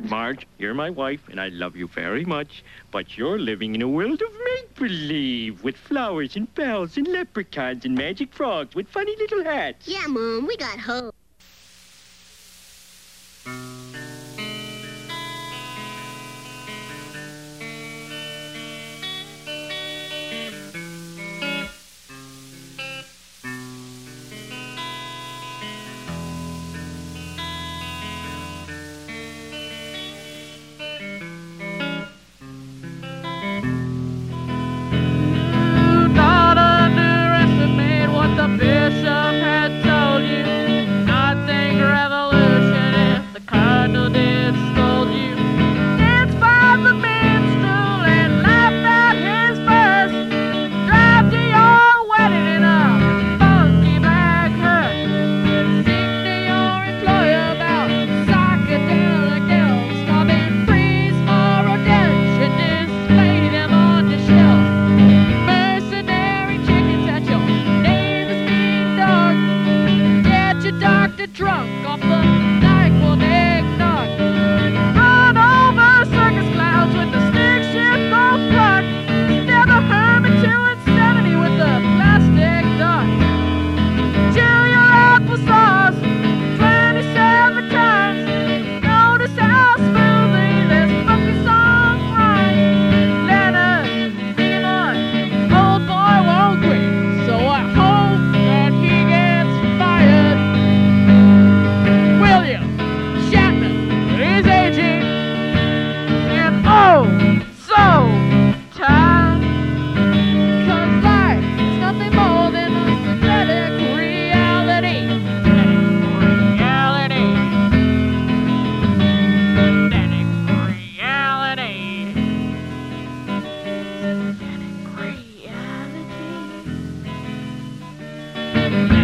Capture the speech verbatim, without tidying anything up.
Marge, you're my wife, and I love you very much, but you're living in a world of make-believe with flowers and bells and leprechauns and magic frogs with funny little hats. Yeah, Mom, we got hope. Not underestimate what the bishop had told you. Nothing revolution if the cardinal did scold you. Dance by the minstrel and laugh at his verse. Drive to your wedding in a funky black hearse. Sing to your employer about psychedelic elves. Strawberry freeze for redemption. Display them on your shelf. Mercenary chickens at your neighbor's mean dog. Get your doctor drunk off the NyQuil eggnog. Run over circus clowns with the stick shift off front. Stab a hermit chewing seventy with the plastic dog. Chew your applesauce twenty-seven times. Notice how smoothly this funky song rhymes. Leonard, sing him on. Old boy won't quit, so I hope that he gets fired. William Shatner is aging and oh so tired. 'Cause life is nothing more than a synthetic reality. Synthetic reality. Synthetic reality. Synthetic reality.